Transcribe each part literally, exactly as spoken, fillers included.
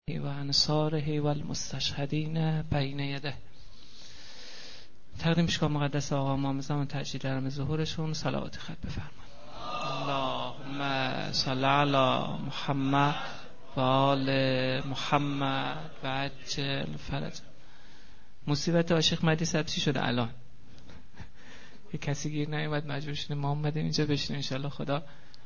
و انصاره و المستشهدین بین یده. تقدیم شکر مقدس آقا امام زمان تجلیل درم ظهورشون صلوات خط بفرمان. اللهم صل علی محمد و آل محمد و عجل فرج. مصیبت عاشق مهدی سبزی شده الان. یه کسی گیر نیومد مجبور شدیم ما اومدیم اینجا بشینیم. انشالله خدا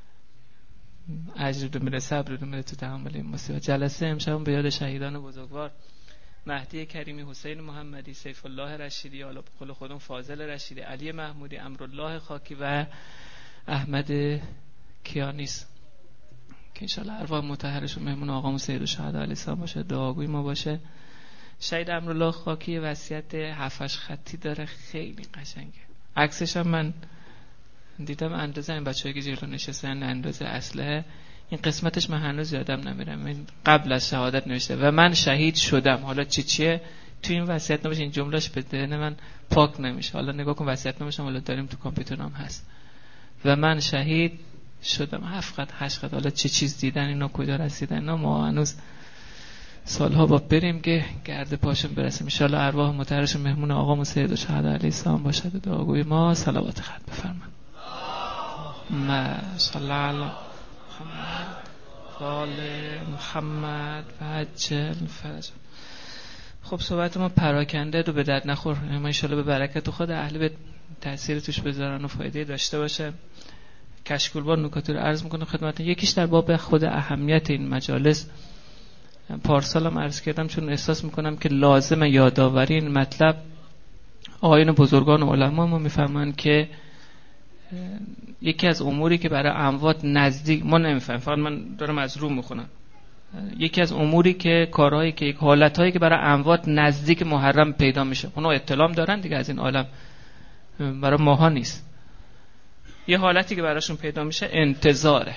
اجر رو میده، صبر رو میده تو تحمل این مصیبت. جلسه امشب به یاد شهیدان بزرگوار مهدی کریمی، حسین محمدی، سیف الله رشیدی، آلا بقول خودم فاضل رشیدی، علی محمودی، امرالله خاکی و احمد کیانیس که انشالله ارواح مطهرشون مهمون آقامون سید الشهدا علیه السلام باشه، دعاگوی ما باشه. شهید امرالله خاکی وصیت هفتش خطی داره، خیلی قشنگه. عکسش هم من دیدم، اندازه این بچه‌ای که جلو نشستن اندازه اصله. این قسمتش من هنوز یادم نمیرم. این قبل از شهادت نوشته و من شهید شدم. حالا چی چیه تو این وصیت‌نامه؟ این جملهش به ذهن من پاک نمیشه. حالا نگاه کن وصیت‌نامه‌ش حالا داریم تو کامپیوترم هست. و من شهید شدم. هفت خط هشت خط حالا چه چیز دیدن اینا، کجا رسیدن اینا، ما هنوز سالها با بریم که گرد پاشون برسیم. ان شاء الله ارواح مطهرشون مهمون آقا سید الشهدا علیه السلام باشد. دعاگوی ما صلوات خط بفرمایید. ما صلی علی محمد و آل محمد و عجل فرج. خب صحبت ما پراکنده رو به درد نخور، ما ان شاء الله به برکت خود اهل بیت تأثیر توش بذارن و فایده داشته باشه. کشکول بار نکاتی رو عرض میکنم خدمتتون. یکیش در باب خود اهمیت این مجالس. پارسالم عرض کردم چون احساس میکنم که لازم یادآوری این مطلب. آقایان بزرگان و علما ما میفرمایند که یکی از اموری که برای اموات نزدیک، ما نمیفهمیم، فقط من دارم از رو میخونم، یکی از اموری که کارهایی که یک حالتهایی که برای اموات نزدیک محرم پیدا میشه، اونا اطلاع دارن دیگه از این عالم، برای ماها نیست. یه حالتی که براشون پیدا میشه انتظاره.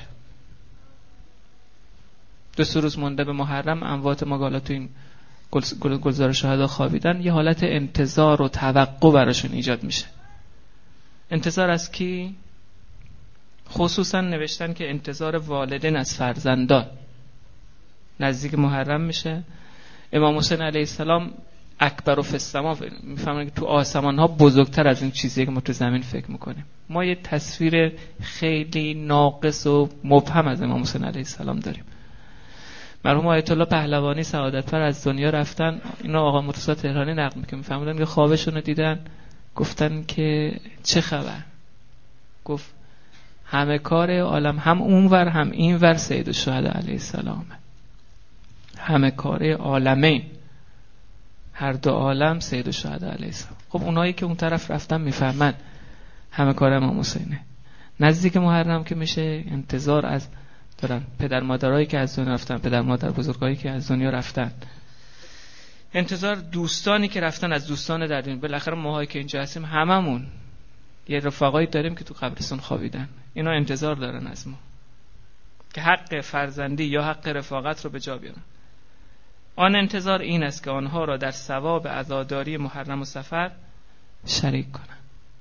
دو سه روز مونده به محرم اموات ما حالا تو این گلزار شهدا خوابیدن، یه حالت انتظار و توقع براشون ایجاد میشه. انتظار از کی؟ خصوصا نوشتن که انتظار والدین از فرزندان. نزدیک محرم میشه. امام حسین علیه السلام اکبر و فی السما میفهمن که تو آسمان ها بزرگتر از این چیزیه که ما تو زمین فکر میکنیم. ما یه تصویر خیلی ناقص و مبهم از امام حسین علیه السلام داریم. مرحوم آیت الله پهلوانی سعادتفر از دنیا رفتن. اینا آقا مرتضی تهرانی نقل میکنه، میفهمن که خوابشون رو دیدن، گفتن که چه خبر؟ گفت همه کار عالم هم اونور هم اینور سید الشهدا علیه السلام. همه کار عالمین، هر دو عالم سید الشهدا علیه السلام. خب اونایی که اون طرف رفتن میفهمن همه کار امام حسینه. نزدیک محرم که میشه انتظار از دارن پدر مادرایی که از دنیا رفتن، پدر مادر بزرگایی که از دنیا رفتن، انتظار دوستانی که رفتن از دوستان در دنیا. بالاخره ماهایی که اینجا هستیم هممون یه رفقایی داریم که تو قبرستون خوابیدن. اینا انتظار دارن از ما که حق فرزندی یا حق رفاقت رو به جا بیارن. آن انتظار این است که آنها را در ثواب عزاداری محرم و سفر شریک کنن.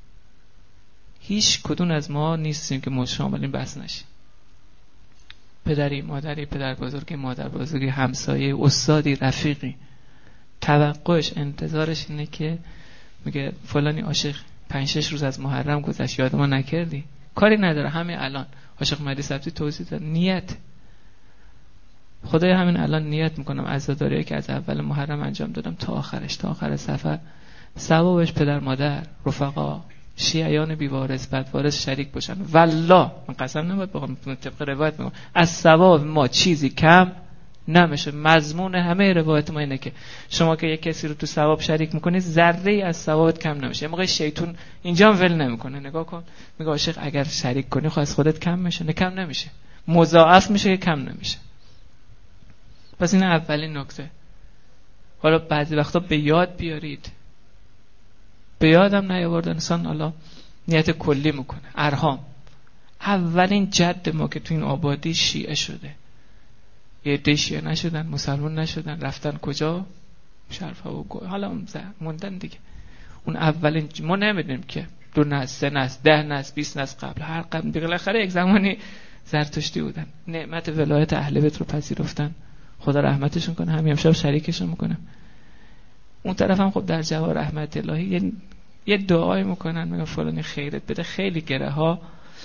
هیچ کدوم از ما نیستیم که شامل این بحث نشیم. پدری، مادری، پدر بزرگی، مادر بزرگی، همسایه، استادی، رفیقی، توقعش، انتظارش اینه که میگه فلانی عاشق پنج شش روز از محرم گذشت یاد ما نکردی. کاری نداره، همین الان عاشق مهدی سبزی توضیح داد. نیت خدای همین الان نیت میکنم عزاداری که از اول محرم انجام دادم تا آخرش، تا آخر سفر، ثوابش پدر مادر، رفقا، شیعیان بیوارث بدوارث شریک باشن. والله من قسم نباید بخوام، طبق روایت میگم از ثواب ما چیزی کم نمیشه. مضمون همه روایت ما اینه که شما که یک کسی رو تو ثواب شریک میکنید ذره از ثوابت کم نمیشه. یه موقع شیطان اینجا ول نمیکنه، نگاه کن، میگه عاشق اگر شریک کنی خب از خودت کم میشه. نه کم نمیشه، مضاعف میشه، کم نمیشه. پس این اولین نکته. حالا بعضی وقتا به یاد بیارید، به یادم نیاوردن انسان حالا نیت کلی میکنه. ارهام اولین جد ما که تو این آبادی شیعه شده، یه عده شیعه نشدن، مسلمان نشدن، رفتن کجا؟ شرفه و گوی، حالا موندن دیگه. اون اولین ج... ما نمیدونیم که دو نسل، سه نسل، ده نسل، بیست نسل قبل، هر قبل بالاخره یک زمانی زرتشتی بودن، نعمت ولایت اهل بیت رو پذیرفتن، خدا رحمتشون کنه، همین امشب شریکشون میکنم. اون طرف هم خب در جواب رحمت الهی یه, یه دعایی میکنن، میگن فلانی خیرت بده، خیلی گره ها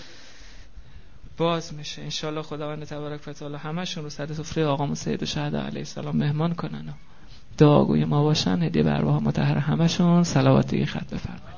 باز میشه. انشالله خداوند تبارک و تعالی همشون رو سر سفره آقامون سید الشهدا علیه السلام مهمان کنن و دعاگوی ما باشن. هدیه به ارواح مطهره همشون صلوات دیگه خط بفرمایید.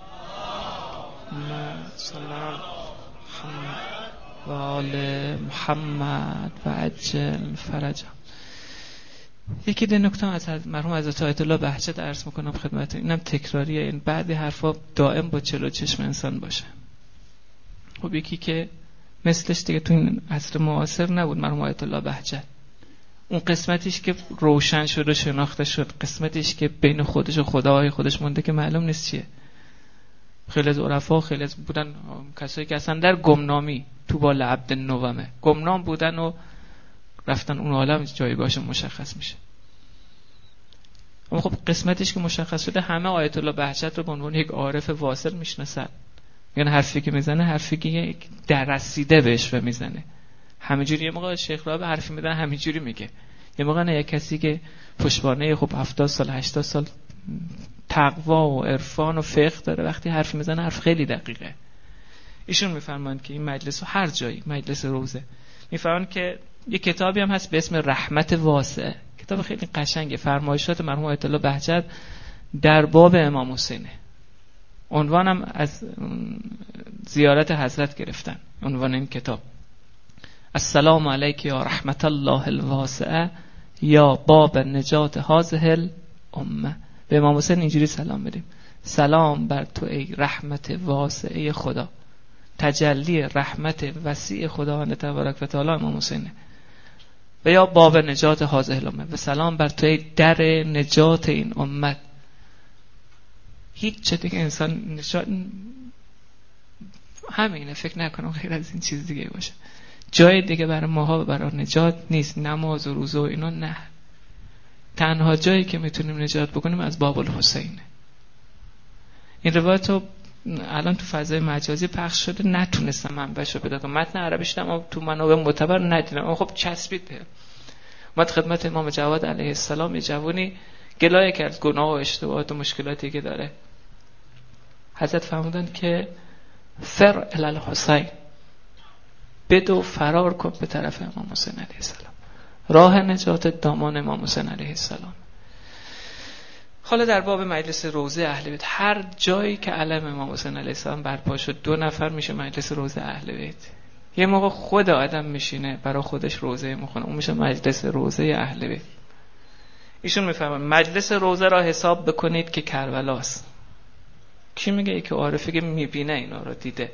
و آل محمد و عجل فرجهم. یکی دو نکته از مرحوم حضرت آیت الله بهجت عرض میکنم خدمتتون، اینم تکراریه، این بعضی حرفا دائم با چلو چشم انسان باشه. خب یکی که مثلش دیگه تو این عصر معاصر نبود، مرحوم آیت الله بهجت. اون قسمتیش که روشن شد و شناخته شد، قسمتیش که بین خودش و خدای خودش مونده که معلوم نیست چیه. خیلی از عرفا خیلی از بودن کسایی که اصلا در گمنامی تو بال عبد نومه گمنام بودن و رفتن اون عالم جایگاهش مشخص میشه. اما خب قسمتش که مشخص شده، همه آیت الله بهجت رو به عنوان یک عارف واصل میشناسن. یعنی حرفی که میزنه حرفی که در رسیده بهش و میزنه. همینجوری یه موقع شیخ راه حرفی میزنه همینجوری میگه، یه موقع نه یک کسی که پشتوانه خب هفتاد سال هشتاد سال تقوا و عرفان و فقه داره، وقتی حرف میزنه حرف خیلی دقیقه. ایشون میفرمایند که این مجلس و هر جایی مجلس روزه، میفرمایند که یک کتابی هم هست به اسم رحمت واسعه، کتاب خیلی قشنگه، فرمایشات مرحوم آیت الله بهجت در باب امام حسینه. عنوانم از زیارت حضرت گرفتن، عنوان این کتاب السلام علیک یا رحمت الله الواسعه یا باب نجات هذه الامه. به امام حسین اینجوری سلام بدیم: سلام بر تو ای رحمت واسعه خدا، تجلی رحمت وسیع خداوند تبارک و تعالی امام حسینه، و یا باب نجات هذه الامه، و سلام بر تو ای در نجات این امت. هیچ چه دیگه انسان نشان همینه، فکر نکنم خیلی از این چیز دیگه باشه. جای دیگه برای ماها برای نجات نیست، نماز و روزه و اینا نه. تنها جایی که میتونیم نجات بکنیم از باب الحسینه. این روایت رو الان تو فضای مجازی پخش شده، نتونستم منبعشو پیدا کنم، متن عربیش دارم تو منابع معتبر ندیدم، اما خب چسبید به اومد خدمت امام جواد علیه السلام. یه جوونی گلایه کرد گناه و اشتباهات و مشکلاتی که داره. حضرت فرمودند که فر الی الحسین، بدو فرار کن به طرف امام حسین علیه السلام. راه نجات دامان امام حسین علیه السلام. حالا در باب مجلس روزه اهل بیت، هر جایی که علم امام حسین علیه السلام برپا شد دو نفر میشه مجلس روزه اهل بیت. یه موقع خود آدم میشینه برای خودش روزه میخونه، اون میشه مجلس روزه اهل بیت. ایشون میفهمن مجلس روزه را حساب بکنید که کربلاست. کی میگه؟ ای که عارفی که میبینه اینا رو دیده.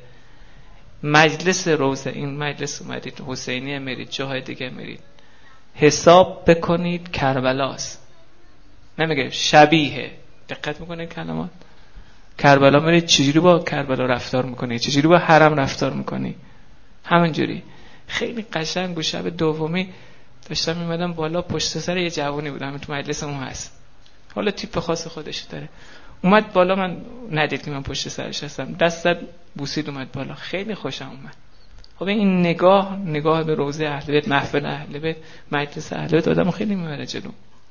مجلس روزه، این مجلس اومدید حسینیه میرید جاهای دیگه میرید، حساب بکنید کربلاست. نمیگه شبیه. دقت میکنید کلمات. کربلا میرید چجوری با کربلا رفتار میکنی، چجوری با حرم رفتار میکنی، همینجوری. خیلی قشنگ بود. شب دومی داشتم میمدم بالا، پشت سر یه جوانی بود همین تو مجلسمون هست، حالا تیپ خاص خودش داره. اومد بالا، من ندید که من پشت سرش هستم، دست زد بوسید اومد بالا، خیلی خوشم اومد. خب این نگاه نگاه به روزه اهل بیت، محفل اهل بیت، مجلس اهل بیت آدمو خیلی میبره جلو.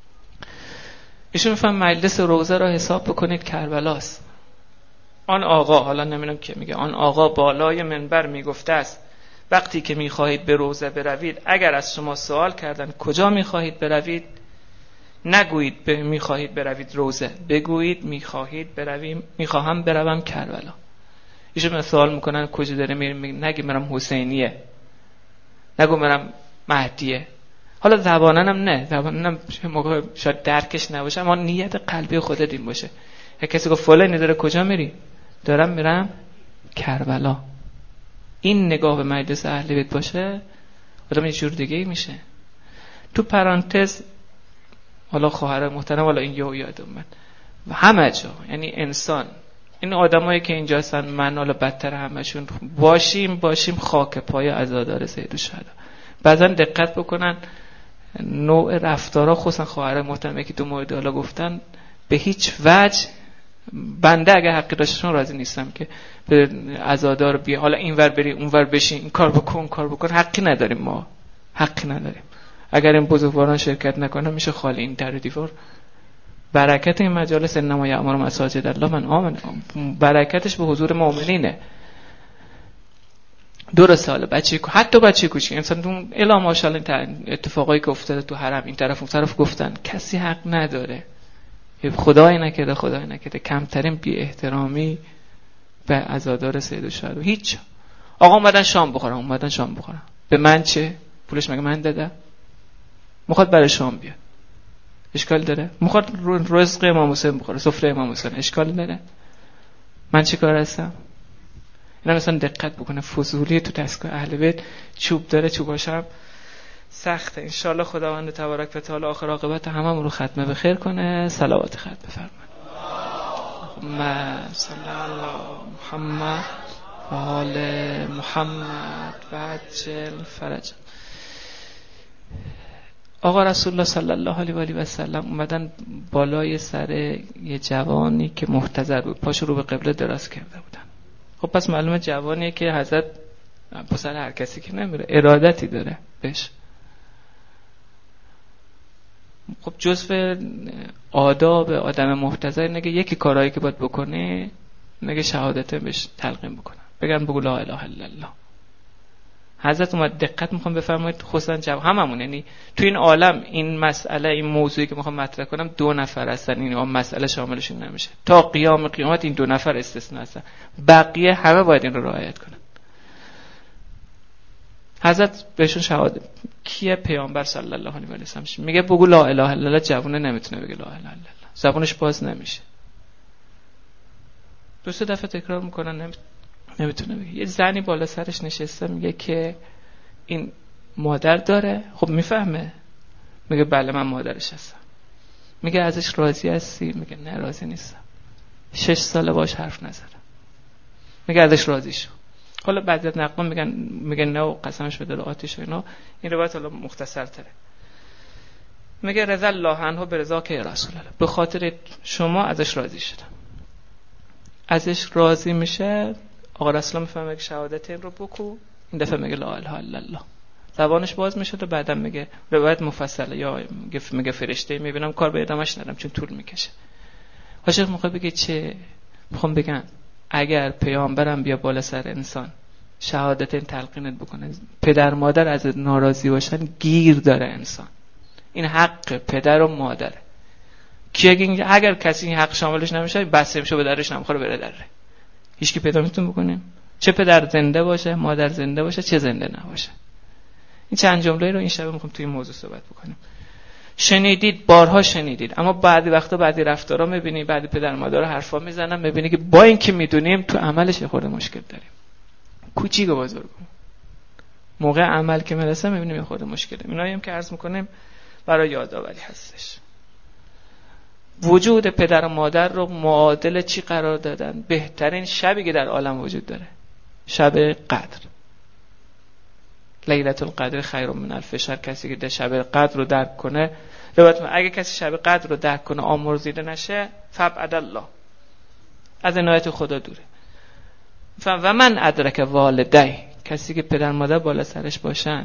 ایشون میفهم مجلس روزه را حساب بکنید کربلاست. آن آقا، حالا نمیدونم که میگه، آن آقا بالای منبر میگفته است وقتی که میخواهید به روزه بروید، اگر از شما سوال کردن کجا میخواهید بروید، نگویید میخواهید بروید روزه، بگویید میخواهید برویم میخواهم بروم کربلا. ایشون من سوال میکنن کجا داره میریم، نگی میرم حسینیه، نگو میرم مهدیه. حالا زبانن هم نه، زبانن هم موقع شاید درکش نباشه، اما نیت قلبی خودت این باشه. یک کسی گفت فلانی داره کجا میری، دارم میرم کربلا. این نگاه به مجلس اهل بیت باشه آدم یه جور دیگه ای میشه. تو پرانتز حالا خواهر محترم، حالا این یهو یادم اومد، و همه جا یعنی انسان، این آدمایی که اینجا هستن، من حالا بدتر همشون باشیم باشیم خاک پای عزادار سید الشهدا. بعضا دقت بکنن نوع رفتارها، خصوصا خواهر محترمه که تو مورد حالا گفتن، به هیچ وجه بنده اگه حقی داشتشون راضی نیستم که به عزادار بیا حالا اینور بری اونور بشین، این کار بکن اون کار بکن. حقی نداریم، ما حقی نداریم. اگر این بزرگواران شرکت نکنن میشه خالی این در و دیوار. برکت این مجالس انما یعمر مساجد الله من آمن، برکتش به حضور مؤمنینه. درسته حالا بچه حتی بچه کوچیک انسان اون الا ماشاءالله اتفاقایی که افتاده تو حرم این طرف اون طرف گفتن کسی حق نداره، خدای نکرده خدای نکرده کمترین بی احترامی به عزادار سید الشهدا هیچ. آقا اومدن شام بخورن، اومدن شام بخورن، به من چه؟ پولش مگه من دادم؟ میخواد برای شام بیاد، اشکال داره؟ میخواد رزق امام حسین بخوره، سفره امام حسین، اشکال داره؟ من چه کار هستم؟ اینا مثلا دقت بکنه فضولی تو دستگاه اهل بیت چوب داره، چوباشم سخته. انشالله خداوند تبارک و تعالی آخر عاقبت هممون رو ختمه به خیر کنه. صلوات ختم بفرمایید. اللهم صل علی محمد و آل محمد و عجل فرج. آقا رسول الله صلی الله علیه و آله و سلم اومدن بالای سر یه جوانی که محتضر بود، پاشو رو به قبله دراز کرده بودن. خب پس معلومه جوانیه که حضرت پسر هر کسی که نمیره، ارادتی داره بهش. خب جزء آداب آدم محتضر نگه یکی کارهایی که باید بکنه نگه شهادت بهش تلقین بکنن، بگن بگو لا اله الا الله. حضرت اومد دقت میخوام بفرمایید خصوصا جواب هممون، یعنی تو این عالم این مسئله این موضوعی که میخوام مطرح کنم دو نفر هستن این اون مسئله شاملشون نمیشه، تا قیام قیامت این دو نفر استثنا هستن، بقیه همه باید این رو رعایت کنن. حضرت بهشون شهادت کیه؟ پیامبر صلی الله علیه و سلم میگه بگو لا اله الا الله، جوونه نمیتونه بگه لا اله الا الله، زبونش باز نمیشه، دو سه دفعه تکرار میکنن نمیتونه نمیتونه بگه. یه زنی بالا سرش نشسته میگه که این مادر داره، خب میفهمه، میگه بله من مادرش هستم. میگه ازش راضی هستی؟ میگه نه راضی نیستم. شش ساله باش حرف نزدم. میگه ازش راضی شو. حالا بعضی از نقلا میگن میگن نه و قسمش به دل آتش و اینا، این روایت حالا مختصر تره. میگه رضی الله عنه به رضا که رسول الله، به خاطر شما ازش راضی شدم. ازش راضی میشه، آقا رسول الله میفهمه که شهادت این رو بکو، این دفعه میگه لا اله الا الله، زبانش باز میشه و بعدم میگه روایت مفصله یا میگه میگه فرشته میبینم کار به ادامش ندارم چون طول میکشه. عاشق میخواد بگه چه؟ میخوام بگم اگر پیامبرم بیا بالا سر انسان شهادت این تلقینت بکنه، پدر مادر از ناراضی باشن گیر داره انسان، این حق پدر و مادره. کی اگه اگر کسی این حق شاملش نمیشه بس میشه به درش نمیخوره بره دره. هیچ کی پیدا میتونه بکنیم، چه پدر زنده باشه، مادر زنده باشه، چه زنده نباشه. این چند جمله رو این شب میخوام توی این موضوع صحبت بکنیم. شنیدید، بارها شنیدید، اما بعضی وقتا بعضی رفتارا میبینی، بعضی پدر مادر حرفا میزنن، میبینی که با اینکه میدونیم تو عملش خورده مشکل داریم، کوچیک و بزرگ. موقع عمل که میرسه میبینیم یه خورده مشکل داریم. اینایی هم که عرض میکنیم برای یادآوری هستش. وجود پدر و مادر رو معادل چی قرار دادن؟ بهترین شبی که در عالم وجود داره، شب قدر. لیلة القدر خیر من الف شهر. کسی که شب قدر رو درک کنه، روایت اگه کسی شب قدر رو درک کنه آمرزیده نشه فبعد الله، از عنایت خدا دوره. و من ادرک والدی، کسی که پدر مادر بالا سرش باشن،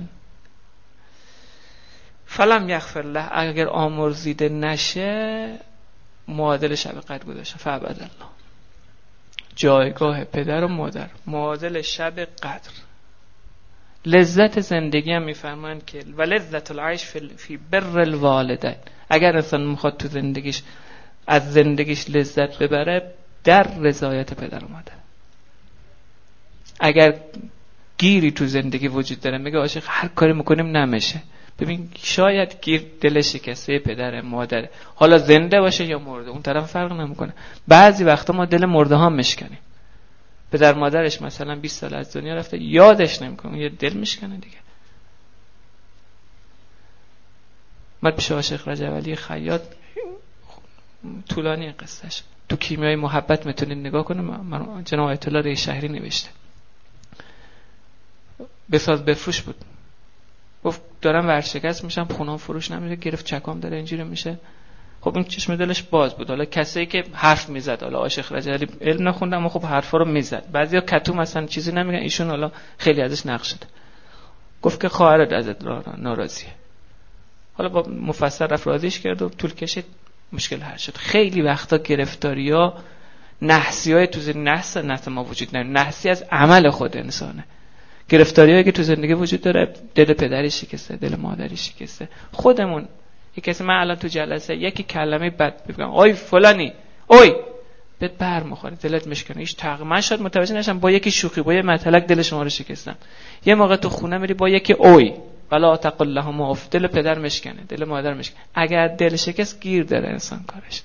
فلم یغفر له، اگر آمرزیده نشه معادل شب قدر گذاشته فبعد الله، جایگاه پدر و مادر معادل شب قدر. لذت زندگی هم میفرمان که و لذت العیش فی بر الوالدین، اگر انسان میخواد تو زندگیش از زندگیش لذت ببره در رضایت پدر و مادر. اگر گیری تو زندگی وجود داره، میگه عاشق هر کاری میکنیم نمیشه، ببین شاید گیر دل شکسته پدر مادر، حالا زنده باشه یا مرده اون طرف فرق نمیکنه. بعضی وقتا ما دل مرده ها میشکنیم، پدر مادرش مثلا بیست سال از دنیا رفته یادش نمیکنه، یه دل میشکنه دیگه. من پیش عاشق رجب علی خیاط، طولانی قصهش، تو کیمیای محبت میتونید نگاه کنید، من جناب آیت الله ری شهری نوشته، بساز بفروش بود، گفت دارم ورشکست میشم، خونام فروش نمیشه، گرفت چکام داره اینجوری میشه. خب این چشم دلش باز بود. حالا کسایی که حرف میزد، حالا عاشق رجلی علم نخوندم اما خب حرفا رو میزد، بعضیا کتو مثلا چیزی نمیگن، ایشون حالا خیلی ازش نقش شده. گفت که خواهرت ازت ناراضیه، حالا با مفصل رفت راضیش کرد و طول کشید، مشکل حل شد. خیلی وقتا گرفتاری‌ها نحسی‌های تو زندگی، نحس نحس ما وجود نداره، نحسی از عمل خود انسانه. گرفتاری‌هایی که تو زندگی وجود داره، دل پدری شکسته، دل مادری شکسته. خودمون یک کسی، من الان تو جلسه یکی کلمه بد بگم، آی فلانی، اوی، بهت بر می‌خوره، دلت میشکنه. هیچ تقریبا شاید متوجه نشم با یکی شوخی، با یه مطلق دل شما رو شکستم. یه موقع تو خونه میری با یکی اوی، ولا تقل لهما اف، دل پدر مشکنه، دل مادر مشکنه. اگر دل شکست گیر داره انسان کارش.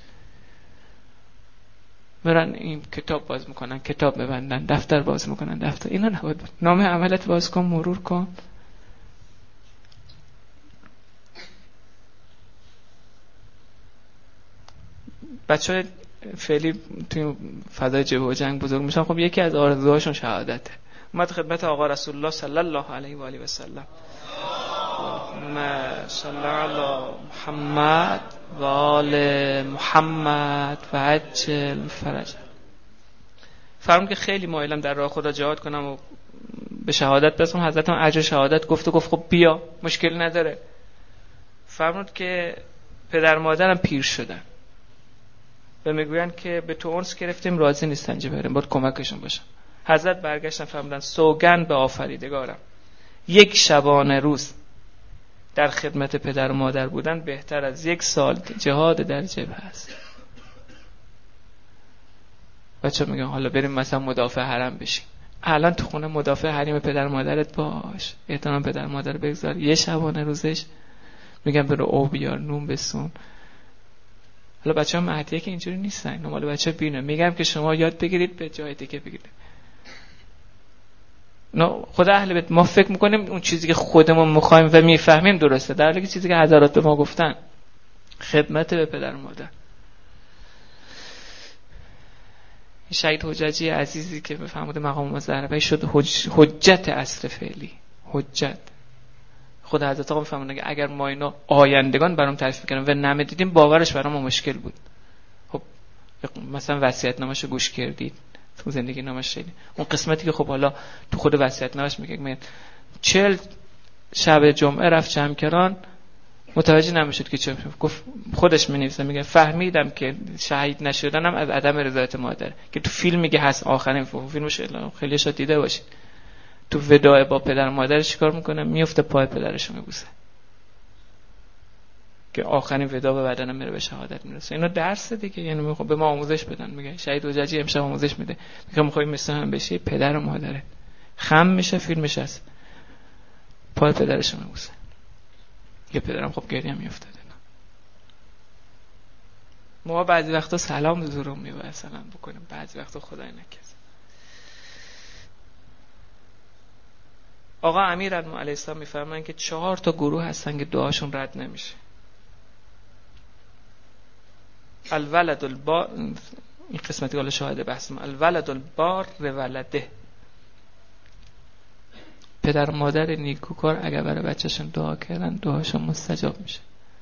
برن این کتاب باز میکنن، کتاب ببندن، دفتر باز میکنن، دفتر. اینا نباید بود. نامه عملت باز کن، مرور کن. بچه‌ها فعلی توی فضای جبهه و جنگ بزرگ میشن، خب یکی از آرزوهاشون شهادته. اومد خدمت آقا رسول الله صلی الله علیه و آله و سلم، اللهم صل علی محمد و آل محمد و عجل فرج. فرمود که خیلی مایلم در راه خدا جهاد کنم و به شهادت برسم. حضرت هم اجر شهادت گفت و گفت خب بیا، مشکل نداره. فرمود که پدر مادرم پیر شدن و میگوین که به تو انس گرفتیم، راضی نیستن چه بریم، باید کمکشون باشم. حضرت برگشتن فرمودن سوگند به آفریدگارم، یک شبانه روز در خدمت پدر و مادر بودن بهتر از یک سال جهاد در جبهه است. بچه میگن حالا بریم مثلا مدافع حرم بشیم. الان تو خونه مدافع حریم پدر مادرت باش، احترام پدر مادر بگذار. یه شبانه روزش میگن برو او بیار، نون بسون. حالا بچه ها مهدیه که اینجوری نیستن، نمال بچه بینه. میگم که شما یاد بگیرید به جای دیگه بگیرید. نه خدا اهل بیت، ما فکر میکنیم اون چیزی که خودمون میخوایم و میفهمیم درسته، در حالی که چیزی که حضرات به ما گفتن خدمت به پدر و مادر. شهید حجاجی عزیزی که بفهموده مقام مزرعه شد حج... حجت عصر فعلی، حجت. خدا حضرت آقا بفهمونه که اگر ما اینو آیندگان برام تعریف میکنن و نمیدیدیم باورش برام مشکل بود. خب مثلا وصیت‌نامه‌شو گوش کردید، تو زندگی نامش شدید، اون قسمتی که خب حالا تو خود وصیت‌نامه‌اش میگه من چهل شب جمعه رفت چمکران، متوجه نمیشد که چه گفت. خودش می‌نویسه میگه فهمیدم که شهید نشدنم از عدم رضایت مادر، که تو فیلم میگه هست آخرین فیلمش خیلی شاد دیده باشید. تو وداع با پدر و مادرش چیکار میکنه؟ میفته پای پدرش رو میبوسه که آخرین وداع به بدنم میره، به شهادت میرسه. اینا درس دیگه، یعنی میخوام به ما آموزش بدن. میگه شهید حجاجی امشب آموزش میده، میگه میخوای مثل هم بشی، پدر و مادره خم میشه، فیلمش هست، پای پدرش رو میبوسه. یه پدرم خب گریه میافتاد. ما بعضی وقتا سلام زورم میبره سلام بکنیم، بعضی وقتا خدای نکرد. آقا امیرالمومنین علیه السلام میفرمایند که چهار تا گروه هستن که دعاشون رد نمیشه. الولد البار، این قسمتی که شاهد بحثم، الولد البار ولده، پدر و مادر نیکوکار اگر برای بچه‌شون دعا کردن دعاشون مستجاب میشه.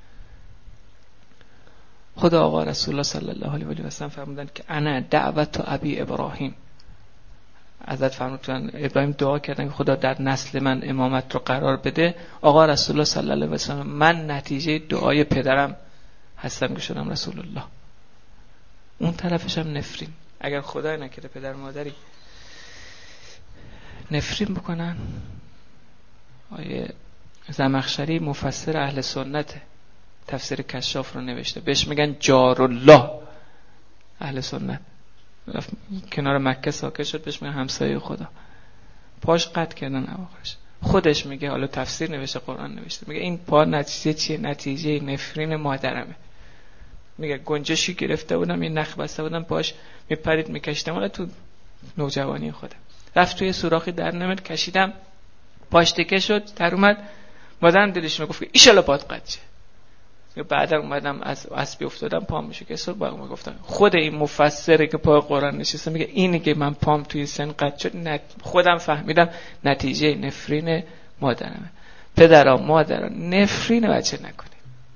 خدا آقا رسول الله صلی الله علیه و سلم فرمودن که انا دعوت ابی ابراهیم، حضرت فرمودن ابراهیم دعا کردن که خدا در نسل من امامت رو قرار بده. آقا رسول الله صلی الله علیه و سلم من نتیجه دعای پدرم هستم که شدم رسول الله. اون طرفش هم نفرین. اگر خدای نکرده پدر مادری نفرین بکنن، آیه زمخشری مفسر اهل سنته، تفسیر کشاف رو نوشته، بهش میگن جار الله. اهل سنت کنار مکه ساکن شد، بهش میگن همسایه خدا. پاش قطع کردن اواخرش. خودش میگه، حالا تفسیر نوشته، قرآن نوشته، میگه این پا نتیجه چیه؟ نتیجه نفرین مادرمه. میگه گنجشی گرفته بودم، این نخ بسته بودم پاش، میپرید میکشیدم، حالا تو نوجوانی خودم رفت توی سوراخی در نمیاد، کشیدم پاش تکه شد، در اومد، مادرم دلش میگفت ان شاء الله پات قطع شه. بعدا اومدم از اسبی افتادم پام میشه که سر باقی گفتم. خود این مفسره که پای قرآن نشسته میگه اینی که من پام توی سن قطع شد، نت... خودم فهمیدم نتیجه نفرین مادرمه. پدرها مادرها نفرین بچه نکنید.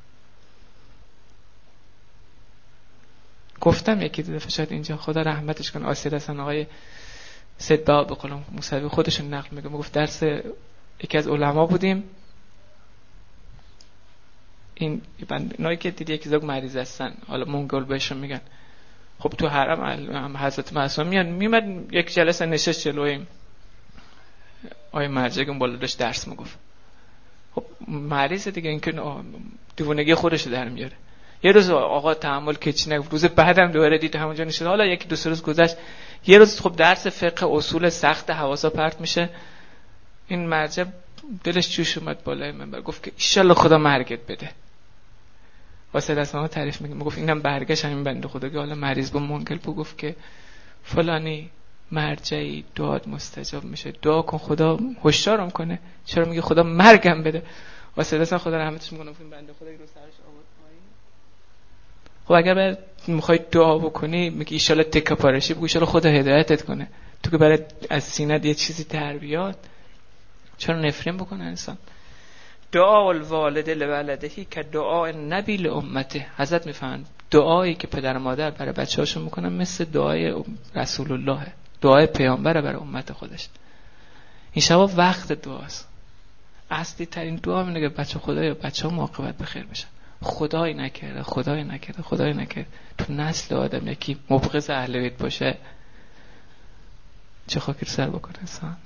گفتم یکی دو دفعه شاید اینجا، خدا رحمتش کنه، آسیل حسن آقای سید باب به قولم موسوی خودشون نقل میگه، میگفت درس یکی از علما بودیم، این بندایی که دیدی یکی زوج مریض هستن، حالا منگل بهشون میگن، خب تو حرم حضرت معصوم میاد میمد یک جلسه نشست جلوی آیه مرجع اون بالا داشت درس میگفت. خب مریض دیگه، این که دیوونگی خودش در میاره. یه روز آقا تحمل کچی نگفت، روز بعدم دوباره دید همونجا نشد. حالا یکی دو سه روز گذشت، یه روز خب درس فقه اصول سخت حواسا پرت میشه، این مرجع دلش جوش اومد بالای منبر گفت که ان شاء الله خدا مرگت بده. واسه دستمو تعریف میگه، میگفت اینم برگشت همین بنده خدا که حالا مریض بود منگل بود، گفت که فلانی مرجعی دعات مستجاب میشه، دعا کن خدا هوشیارم کنه. چرا؟ میگه خدا مرگم بده. واسه دستم خدا رحمتش میکنه. این بنده خدا رو سرش آورد پایین. خب اگر بعد میخوای دعا بکنی میگی ان شاء الله تکه پارشی بگو ان شاء الله خدا هدایتت کنه. تو که برای از سینه یه چیزی در بیاد، چرا نفرین بکنه انسان؟ دعا الوالد لولدهی که دعا نبی لامته. حضرت میفهمن دعایی که پدر و مادر برای بچه‌هاشون میکنن مثل دعای رسول الله، دعای پیامبر برای امت خودش. این شبا وقت دعاست. اصلی ترین دعا اینه که بچه خدایا بچه‌ها عاقبت بخیر بشن. خدای نکرده خدای نکرده خدای نکرده تو نسل آدم یکی مبغض اهل بیت باشه، چه خاکی سر بکنه انسان.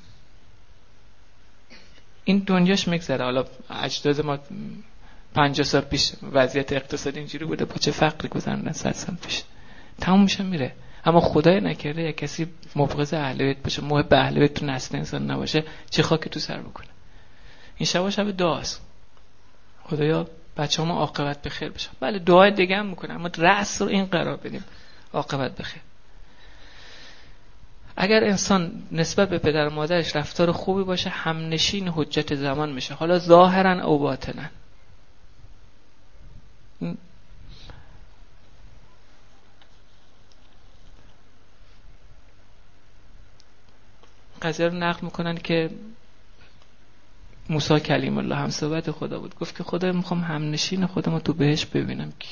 این دنیاش میگذره. حالا اجداد ما پنجاه سال پیش وضعیت اقتصادی اینجوری بوده، با چه فقری گذروندن صد سال پیش، تموم میشه میره. اما خدای نکرده یک کسی مبغض اهل بیت باشه، محب اهل بیت تو نسل انسان نباشه، چه خاکی تو سر بکنه. این شب شب دعاست، خدایا بچه‌ها عاقبت بخیر بشن. بله دعای دیگه هم میکنه، اما رأس رو این قرار بدیم عاقبت بخیر. اگر انسان نسبت به پدر و مادرش رفتار خوبی باشه، همنشین حجت زمان میشه، حالا ظاهرا او باطنا. قضیه رو نقل میکنن که موسی کلیم الله هم صحبت خدا بود، گفت که خدا میخوام همنشین خودمو تو بهشت ببینم کی.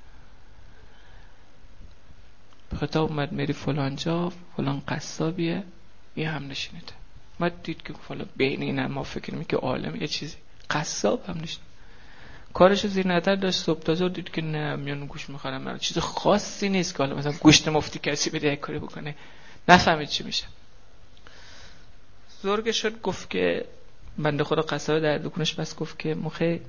خدا اومد میری فلان جا، فلان قصابیه، یه همنشینته. ما دید که فلان بین این ما فکر می‌کنیم که عالم یه چیزی، قصاب همنشین کارشو زیر نظر داشت. صبح تا ظهر دید که نه میان گوشت می‌خورم، چیز خاصی نیست که حالا مثلا گوشت مفتی کسی بده یک کاری بکنه، نفهمید چی میشه. زرگ شد گفت که بنده خدا قصاب در دکونش بس، گفت که مخه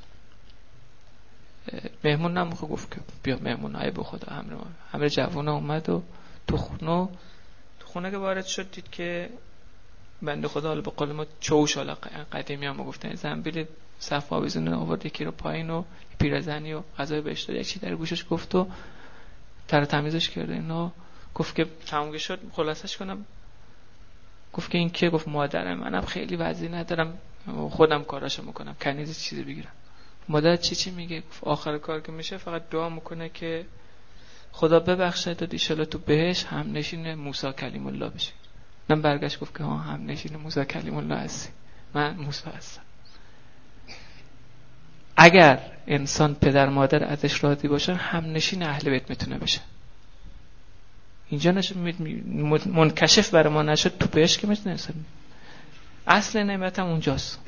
مهمون نموخه، گفت که بیا مهمون های به خدا همه ما همه جوونا اومد و تو خونه تو خونه که وارد شد دید که بنده خدا حالا به قول ما چوش، حالا قدیمی هم گفتن زنبیل صف آویزونه آورد، یکی رو پایین و پیرزنی و غذای بهش داد، یکی در گوشش گفت و تر تمیزش کرده اینا. گفت که تموم شد خلاصش کنم، گفت که این که گفت مادرم، منم خیلی وضعی ندارم خودم کاراشو میکنم، کنیز چیزی بگیرم. مادر چی چی میگه؟ گفت آخر کار که میشه فقط دعا میکنه که خدا ببخشه داد ان شاءالله تو بهش هم نشین موسی کلیم الله بشی. من برگشت گفت که ها هم نشین موسی کلیم الله هستی، من موسی هستم. اگر انسان پدر مادر ازش راضی باشن، هم نشین اهل بیت میتونه بشه. اینجا نشه منکشف برای ما نشد، تو بهش که میتونه انسان. اصل نعمت هم اونجاست.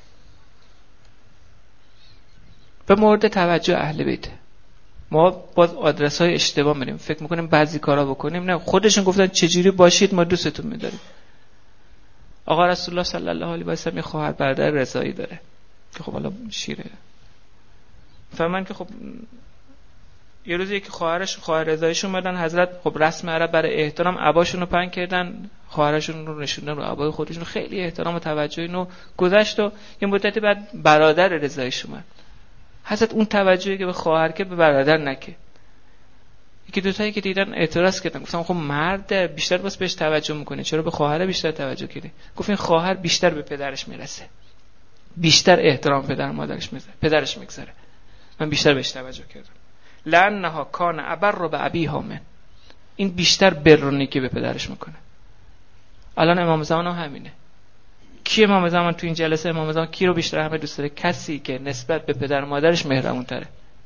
به مورد توجه اهل بیت ما باز آدرس های اشتباه میریم، فکر میکنیم بعضی کارا بکنیم، نه خودشون گفتن چجوری باشید ما دوستتون میداریم. آقا رسول الله صلی الله علیه و سلم یه خواهر برادر رضایی داره که خب حالا شیره، فهمن که خب یه روزی که خواهرش خواهر رضاییشون اومدن حضرت، خب رسم عرب برای احترام عباشون رو پهن کردن، خواهرشون رو نشوندن رو عبای خودشون، خیلی احترام و توجه اینو گذشت و یه مدتی بعد برادر رضاییش اومد. حضرت اون توجهی که به خواهر که به برادر نکه. یکی دو تایی که دیدن اعتراض کردن، گفتم خب مرد بیشتر باز بهش توجه میکنه، چرا به خواهر بیشتر توجه کردی؟ گفت این خواهر بیشتر به پدرش میرسه، بیشتر احترام پدر مادرش میذاره، پدرش میگذاره، من بیشتر بهش توجه کردم. لانها کان ابر به ابیها من، این بیشتر برونی که به پدرش میکنه. الان امام زمان هم همینه. کی امام زمان تو این جلسه امام زمان کی رو بیشتر همه دوست داره؟ کسی که نسبت به پدر مادرش مهربون تره،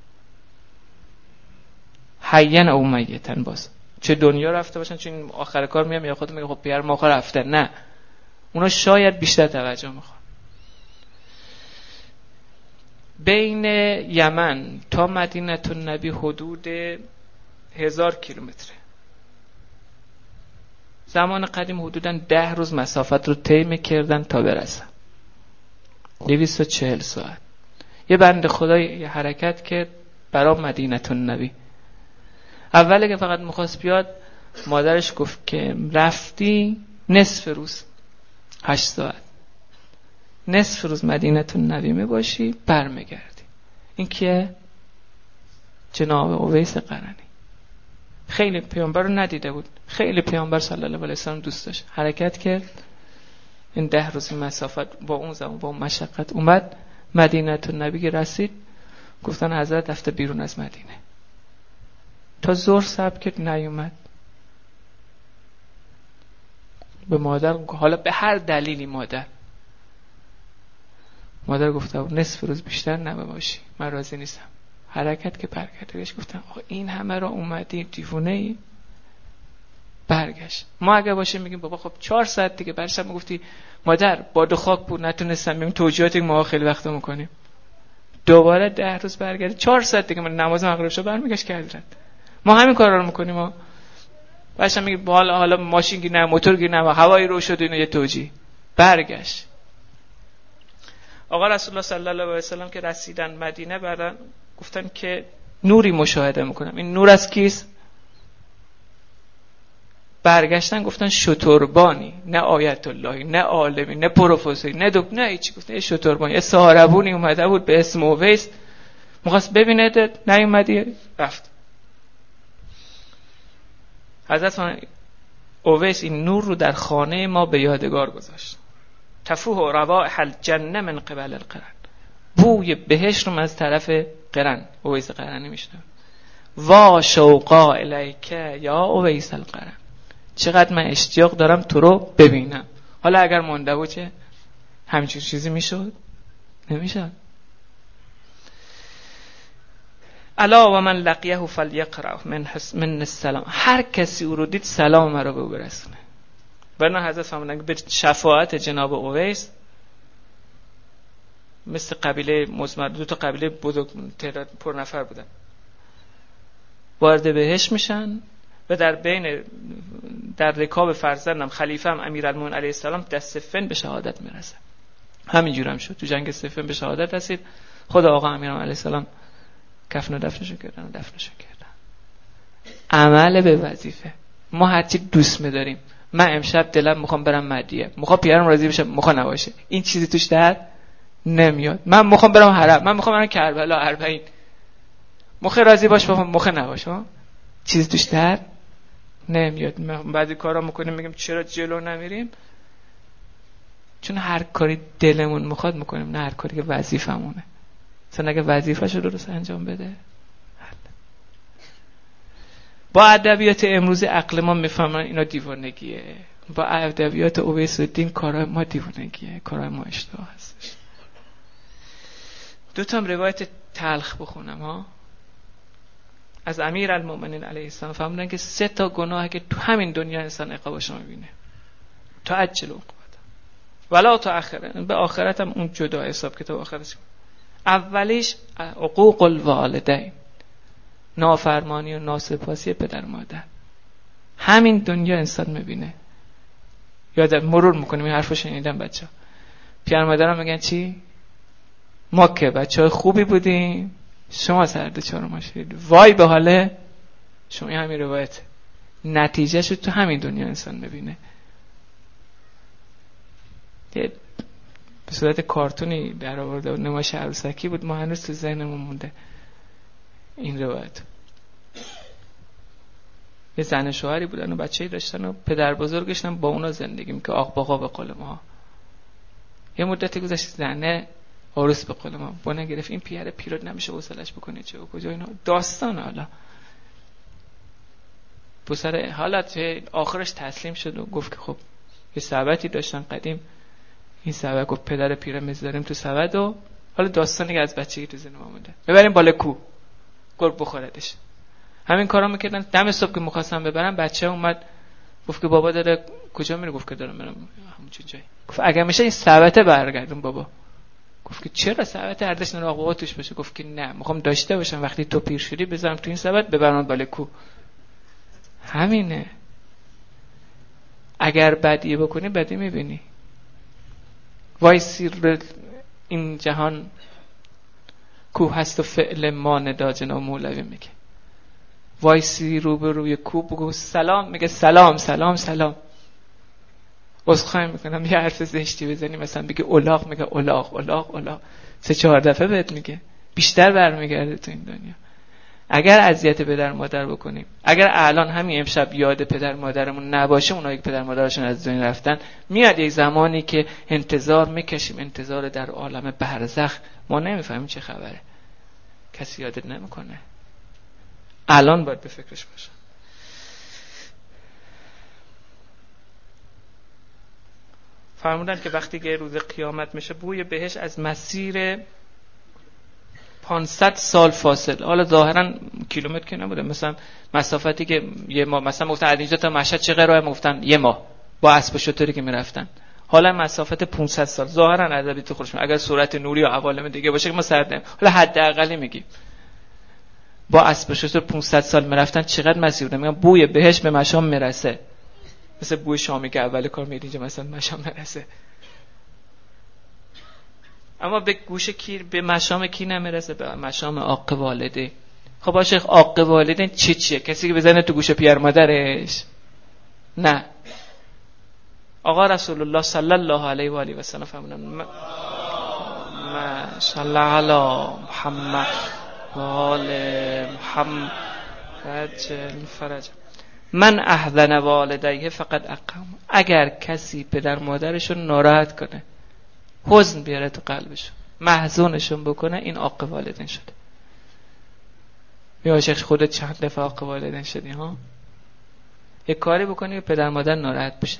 حیاً او میتن، باز چه دنیا رفته باشن، چه آخر کار میام یا خودم میگه خب پیر ما آخر رفته، نه اونا شاید بیشتر توجه میخوان. بین یمن تا مدینه النبی حدود هزار کیلومتره. زمان قدیم حدوداً ده روز مسافت رو طی می‌کردن تا برسن. دویست و چهل ساعت. یه بنده خدا یه حرکت کرد برای مدینه النبی. اولی که فقط می‌خواست بیاد، مادرش گفت که رفتی نصف روز، هشت ساعت، نصف روز مدینه النبی میباشی برمیگردی. این که جناب اویس قرنی خیلی پیامبر رو ندیده بود، خیلی پیامبر صلی الله علیه و سلم دوست داشت، حرکت کرد این ده روز مسافت با اون زمان با اون مشقت اومد مدینه النبی که رسید گفتن حضرت رفته بیرون از مدینه. تا ظهر صبر کرد نیومد. به مادر حالا به هر دلیلی مادر مادر گفته نصف روز بیشتر نباشی من راضی نیستم. حرکت که برگرده بهش گفتن آقا این همه را اومدی دیوونه ای؟ برگشت. ما اگه باشه میگیم بابا خب چهار ساعت دیگه برشم میگفتی مادر باد و خاک بود نتونستم میگم توجیهاتی که ما خیلی وقت میکنیم. دوباره ده روز برگرده چهار ساعت دیگه من نماز مغرب شو برمیگشت که حضرت ما همین کارا رو میکنیم. ما باشم میگه حالا حالا ماشین گیر نه موتور گیر نه هوایی رو شد اینو یه توجیه. برگشت. آقا رسول الله صلی الله علیه و سلم که رسیدن مدینه بعدن گفتن که نوری مشاهده میکنم. این نور از کیست؟ برگشتن گفتن شتربانی، نه آیت اللهی، نه عالمی، نه پروفسوری، نه دکتر، نه هیچی. گفتن این شتربانی یه سهاربونی اومده بود به اسم اویس می‌خواست ببینه نیومدی رفت. حضرت اویس این نور رو در خانه ما به یادگار گذاشت. تفوح روائح الجنه من قبل القرن. بوی بهشت رو از طرف قرن اویس قرنی میشنم. وا شوقا الیک یا اویس القرن. چقدر من اشتیاق دارم تو رو ببینم. حالا اگر مونده بود چه همچین چیزی میشد؟ نمیشد. الا و من لقیه فلیقرأ من من السلام. هر کسی او رو دید سلام مرا به او برسونه. برای حضرت فرمودن به شفاعت جناب اویس مثل قبیله مزمر، دو تا قبیله بزرگ پر نفر بودن، وارد بهشت میشن و در بین در رکاب فرزندم خلیفه هم امیرالمومنین علیه السلام دست صفین به شهادت میرسه. همینجور هم شد. تو جنگ صفین به شهادت رسید. خود آقا امیرالمومنین علیه السلام کفن و دفنشو کردن و دفنشو کردن. عمل به وظیفه. ما هرچی دوست می‌داریم. من امشب دلم میخوام برم مدیه، میخوام پیرم راضی بشه، میخوام نباشه، این چیزی توش در نمیاد. من میخوام برم حرم، من میخوام برم کربلا اربعین، مخ راضی باش بابا مخ نباشه، چیزی توش در نمیاد. من بعضی کارا میکنیم میگیم چرا جلو نمیریم؟ چون هر کاری دلمون میخواد میکنیم، نه هر کاری که وظیفمونه. مثلا اگه وظیفه‌شو درست انجام بده. با ادبیات امروز عقل ما میفهمن اینا دیوانگیه. با ادبیات اویس الدین کارهای ما دیوانگیه، کارهای ما اشتباه هستش. دو تا روایت تلخ بخونم ها. از امیرالمومنین علیه السلام فهمیدن که سه تا گناهی که تو همین دنیا انسان عقابش میبینه. تعجل عقوبت ولا تأخر، به آخرت هم اون جدا حساب کتاب آخرتش. اولیش عقوق الوالدین، نافرمانی و ناسپاسی پدر مادر. همین دنیا انسان میبینه. یادم مرور میکنیم این حرفو شنیدم بچه‌ها. پدر مادرم میگن چی؟ ما که بچه‌های خوبی بودیم، شما سر دچار ما شدید. وای به حال شما. این همین روایت. نتیجهشو تو همین دنیا انسان میبینه. به صورت کارتونی در آورده بود، نمایش عروسکی بود، ما هنوز تو ذهنمون مونده این روایت. یه زن شوهری بودن و بچه‌ای داشتن و پدر بزرگش هم با اونا زندگی می‌کرد، آق باقا به قول ما. یه مدتی گذشت زنه عروس به قول ما بونه گرفت، این پیره پیرود نمیشه حوصله‌اش بکنه چه و کجا اینا داستان. حالا پسر حالت آخرش تسلیم شد و گفت که خب یه ثبتی داشتن قدیم، این ثبت گفت پدر پیره میذاریم تو ثبت و حالا داستانی که از بچگی تو ذهن ما مونده ببریم بالا کو گرگ بخوردش. همین کارا میکردن. دم صبح که می‌خواستم ببرم بچه اومد گفت که بابا داره کجا میره؟ گفت که دارم میرم همون جایی. گفت اگه میشه این ثبته برگردون بابا. گفت که چرا سبد اردش نراقبا توش باشه؟ گفت که نه، میخوام داشته باشم وقتی تو پیر شدی بذارم تو این سبد ببرم بالای کو. همینه. اگر بدی بکنی بدی میبینی. وایسی این جهان کوه هست و فعل ما ندا. جناب مولوی میگه وایسی رو به روی کوه بگو سلام، میگه سلام سلام سلام. عذرخواهی میکنم یه حرف زشتی بزنی مثلا بگی الاغ، میگه الاغ الاغ الاغ سه چهار دفعه بهت میگه، بیشتر برمیگرده تو این دنیا. اگر اذیت پدر مادر بکنیم، اگر الان همین امشب یاد پدر مادرمون نباشه، اونایی که پدر مادرشون از دنیا رفتن، میاد یک زمانی که انتظار میکشیم، انتظار در عالم برزخ، ما نمیفهمیم چه خبره، کسی یادت نمیکنه. الان باید به فکرش باشم. فرمودن که وقتی که روز قیامت میشه بوی بهش از مسیر پانصد سال فاصله، حالا ظاهرا کیلومتر که نبوده، مثلا مسافتی که یه ماه، مثلا گفتن از اینجا تا مشهد چه قراره، گفتن یه ماه با اسب و شتری که میرفتن، حالا مسافت پانصد سال. ظاهرا ادبی تو خودش، اگر صورت نوری و عوالم دیگه باشه که ما سر نیم، حالا حداقلی میگیم با اسب و شتر پانصد سال میرفتن چقدر مسیر بوده. میگن بوی بهش به مشام میرسه، مثل بوی شامی که اول کار میری اینجا مثلا مشام میرسه، اما به گوش کی، به مشام کی نمیرسه؟ به مشام عاق والده. خب باشه عاق والدین چی چیه؟ کسی که بزنه تو گوش پیر مادرش؟ نه. آقا رسول الله صلی الله علیه و آله و سلم فرمودن ما صلی علی محمد و آل محمد رجل فرج من احزن والدیه فقط اقام. اگر کسی پدر مادرشون ناراحت کنه، حزن بیاره تو قلبشون، محزونشون بکنه، این عاق والدین شده. یا شیخ خودت چند دفعه عاق والدین شدی ها؟ یک کاری بکنی که پدر مادر ناراحت بشه.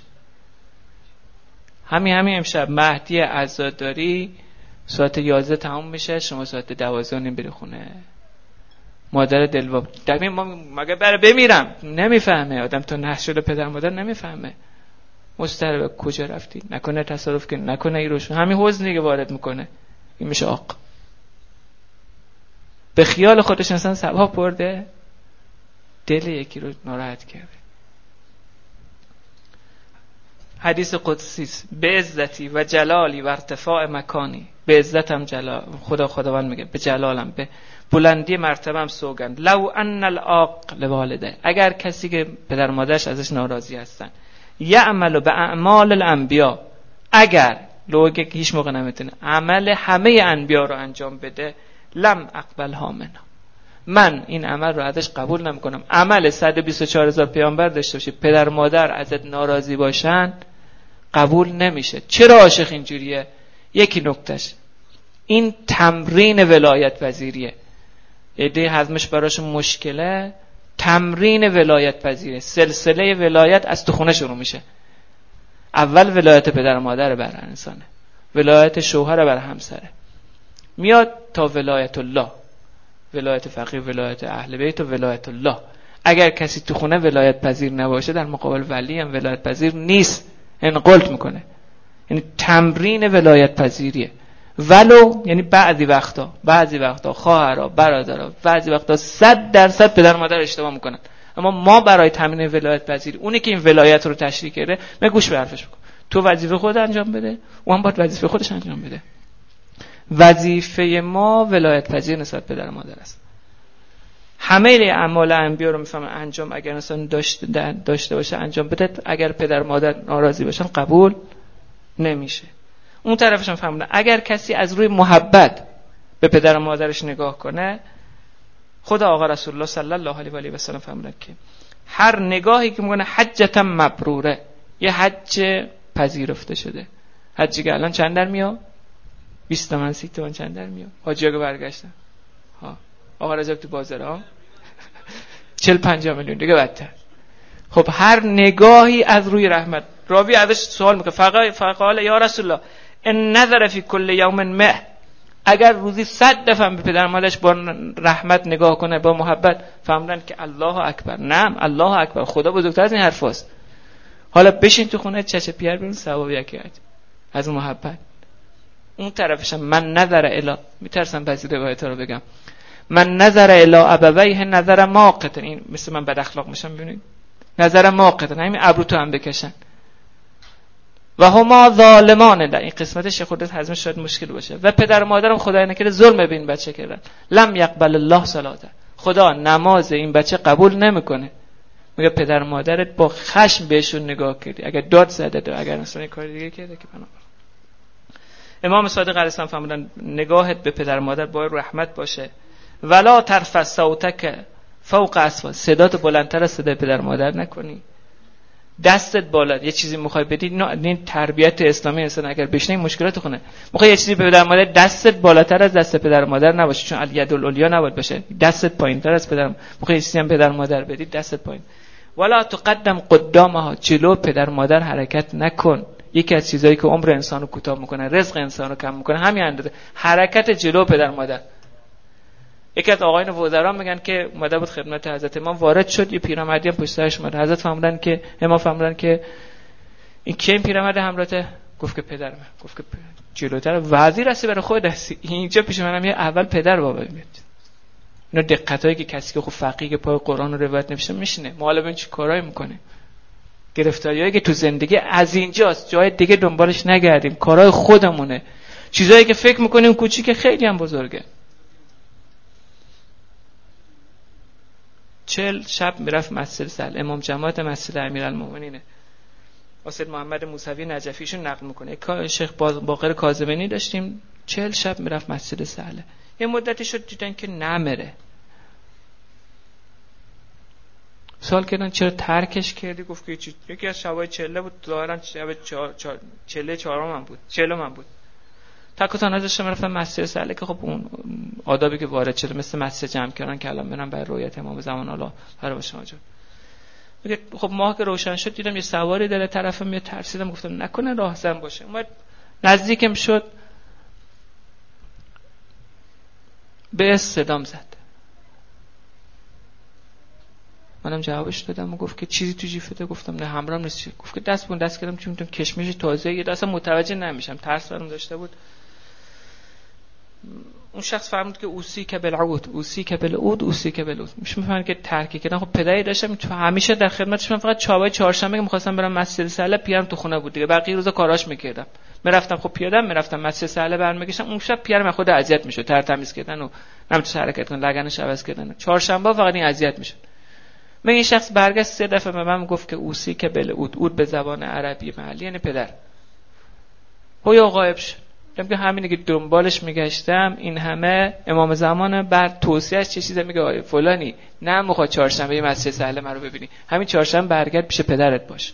همین همین امشب مهدی عزاداری ساعت یازده تموم میشه، شما ساعت دوازده نیم بری خونه. مادر دلواب دمی ما مگه بره بمیرم؟ نمیفهمه آدم، تو نه شده پدر مادر نمیفهمه. مسترب کجا رفتی؟ نکنه تصادف کنی، نکنه ای روشون، همین حزنی که وارد میکنه، این میشه عاق. به خیال خودش انسان ثواب برده، دل یکی رو ناراحت کرده. حدیث قدسی به عزتی و جلالی و ارتفاع مکانی، به عزتم جلال خدا خداوند میگه، به جلالم، به بلندی مرتبم سوگند، لو ان العاق لوالده، اگر کسی که پدر مادرش ازش ناراضی هستن، یعمل به اعمال الانبیا، اگر لوگه که هیچ موقع نمیتونه عمل همه انبیا رو انجام بده، لم اقبلها منه، من این عمل رو ازش قبول نمیکنم. عمل صد و بیست و چهار هزار پیامبر داشته باشی، پدر مادر ازت ناراضی باشن، قبول نمیشه. چرا عاشق اینجوریه؟ یکی نکتهش این تمرین ولایت پذیریه. ایده هضمش براشون مشکله، تمرین ولایت پذیره. سلسله ولایت از تو خونه شروع میشه. اول ولایت پدر مادر بر انسانه، ولایت شوهر بر همسره، میاد تا ولایت الله، ولایت فقیه، ولایت اهل بیت و ولایت الله. اگر کسی تو خونه ولایت پذیر نباشه، در مقابل ولی هم ولایت پذیر نیست، انقلت میکنه. یعنی تمرین ولایت پذیریه. ولو یعنی بعضی وقتا بعضی وقتا خواهرها، برادرها، بعضی وقتا صد درصد پدر مادر اشتباه میکنن، اما ما برای تمرین ولایت پذیری، اونی که این ولایت رو تشریح کرده، من گوش به حرفش بکن. تو وظیفه خود انجام بده، اون هم باید وظیفه خودش انجام بده. وظیفه ما ولایت پذیر نسبت پدر مادر است. همه اعمال انبیا رو میفهمن انجام اگر انسان داشته داشته باشه انجام بده، اگر پدر مادر ناراضی باشن قبول نمیشه. اون طرفش هم فهمیدن اگر کسی از روی محبت به پدر و مادرش نگاه کنه، خدا آقا رسول الله صلی الله علیه و آله و سلم فهمیدن که هر نگاهی که میکنه حجتا مبروره، یه حج پذیرفته شده. حجی که الان چند در میاد؟ بیست تومن سی تومن چند در میاد؟ حاجی‌ها که برگشتن ها، آقا رجب تو بازار ها چهل پنجاه میلیون دیگه بدتر. خب هر نگاهی از روی رحمت، راوی ازش سوال میکنه فقال فقال یا رسول الله ان نظر فی کل یوم مه، اگر روزی صد دفعه به پدر مادرش با رحمت نگاه کنه، با محبت، فهمیدن که الله اکبر. نعم الله اکبر، خدا بزرگتر از این حرفاست. حالا بشین تو خونه چچ پیر برون ثواب یکی از محبت. اون طرفشم من نظر الی، میترسم بعضی روایت ها رو بگم، من نظر الی ابویه نظر ماقتا، این مثل من بد اخلاق میشم ببینید، نظر ماقتا، همین ابرو تو هم بکشن. و هما ظالمان، در این قسمتش خودت هضم شاید مشکل باشه. و پدر و مادرم خدای نکرده ظلم به این بچه کردن. لم یقبل الله صلاته، خدا نماز این بچه قبول نمیکنه. میگه پدر و مادرت با خشم بهشون نگاه کردی، اگر داد زده داد، اگر مثلا این کار دیگه کرده که بنا. امام صادق علیه السلام فرمودن نگاهت به پدر و مادر باید رحمت باشه. ولا ترفع صوتک فوق اصوات، صدات بلندتر از صدای پدر و مادر نکنی. دستت بالا، یه چیزی میخوای بدی، این تربیت اسلامی اصلا اگر بشنی مشکلات خونه. میخوای یه چیزی به پدر و مادر، دستت بالاتر از دست پدر و مادر نباشه، چون الید العلیا نباید باشه، دستت پایینتر از پدر. میخوای یه چیزی هم پدر و مادر بدی، دستت پایین. ولا تقدم قدامها، جلو پدر و مادر حرکت نکن. یکی از چیزایی که عمر انسانو کوتاه میکنه، رزق انسانو کم میکنه، همین اندازه حرکت جلو پدر و مادر. یکی از آقایان وزرا میگن که اومده بود خدمت حضرت امام، وارد شد، یه پیرمردی هم پشت سرش اومد. حضرت فرمودن که امام فرمودن که این کی پیرمرد همراهته؟ گفت که پدرمه. گفت که جلوتر وزیر هستی برای خود هستی، اینجا پیش منم یه اول پدر بابا میاد. اینا دقتایی که کسی که خب فقیه که پای قرآن و روایت نمیشه میشینه، ما حالا ببین چه کارایی میکنه. گرفتاریایی که تو زندگی از اینجاست، جای دیگه دنبالش نگردیم، کارهای خودمونه. چیزایی که فکر میکنیم کوچیکه خیلی هم بزرگه. چهل شب میرفت مسجد سهل، امام جماعت مسجد امیرالمومنینه، واسه محمد موسوی نجفیشون نقل میکنه. شیخ باقر کاظمینی داشتیم، چهل شب میرفت مسجد سهل. یه مدتی شد دیدن که نمیره. سوال کردن چرا ترکش کردی؟ گفت که یکی از شبای چله بود، ظاهرا شب چهار چهار چله چهارم من بود، چهلم من بود. تکوتان ازش رفتم مسجد سهل که خب اون آدابی که وارد شده مثل مسجد جمع کردن که الان برم برای رویت امام زمان الله هر باشه اونجا. میگه خب ماه که روشن شد دیدم یه سواری داره طرفم، یه ترسیدم، گفتم نکنه راهزن باشه. اومد نزدیکم شد، به صدام زد. منم جوابش دادم و گفت که چیزی تو جیبته؟ گفتم نه همراهم نیست. گفت که دست بون دست کردم چون میتونم کشمش تازه یه دست متوجه نمیشم، ترس برام داشته بود. اون شخص فرمود که اوسی که بالعود، اوسی که بالعود، اوسی که بالعود. میشه میفهمن که ترکی کردن. خب پدری داشتم تو همیشه در خدمتش، من فقط چابای چهارشنبه که می‌خواستم برم مسجد سهل پیرم تو خونه بود دیگه، بقیه روزا کاراش می‌کردم. میرفتم خب پیاده میرفتم مسجد سهل برمیگشتم. اون شب پیرم خود اذیت میشد، تر تمیز کردن و نمی‌تونست حرکت کنه، لگنش عوض کردن. چهارشنبه فقط این اذیت میشد. من این شخص برگشت سه دفعه به من گفت که اوسی که بالعود، عود به زبان عربی محلی یعنی پدر. هویا غایب شد. میگم که همینه که دنبالش میگشتم این همه امام زمان بعد توصیهش چه چیزه میگه آیه فلانی نه میخواد چهارشنبه مسجد سهل من رو ببینی، همین چهارشنبه برگرد پیش پدرت باش.